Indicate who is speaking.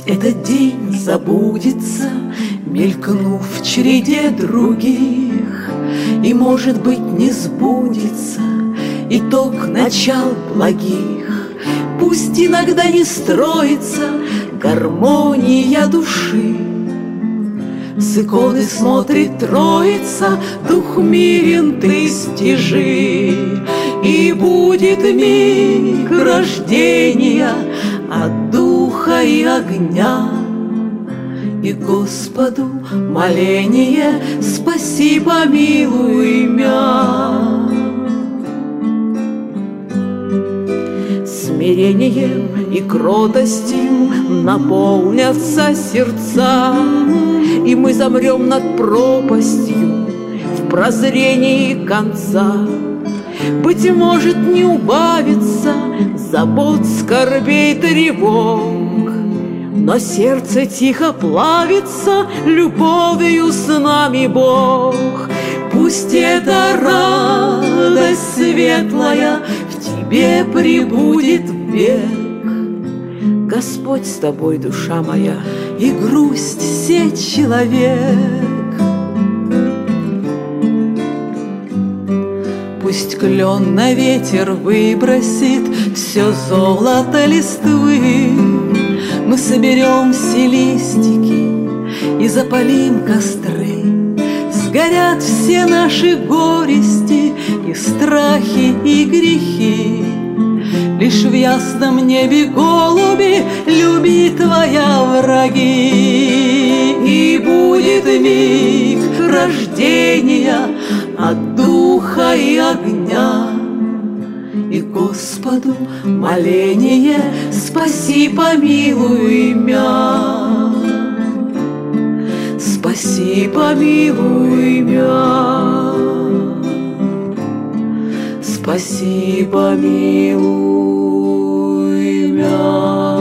Speaker 1: этот день забудется, мелькнув в череде других, и, может быть, не сбудется итог начал благих. Пусть иногда не строится гармония души, с иконы смотрит Троица, дух мирен ты стяжи. И будет миг рождения от духа и огня, и Господу моление: спаси, помилуй мя. Смирением и кротостью наполнятся сердца, и мы замрем над пропастью в прозрении конца. Быть может, не убавится забот, скорбей, тревог, но сердце тихо плавится, любовью с нами Бог. Пусть эта радость светлая в тебе пребудет век. Господь с тобой, душа моя, и грусть сей человек. Пусть клен на ветер выбросит все золото листвы, мы соберем все листики и запалим костры. Сгорят все наши горести и страхи, и грехи. Лишь в ясном небе, голуби, люби твоя враги. И будет миг рождения от духа и огня, и Господу моление: спаси, помилуй мя. Спаси, помилуй мя. Спаси, помилуй мя.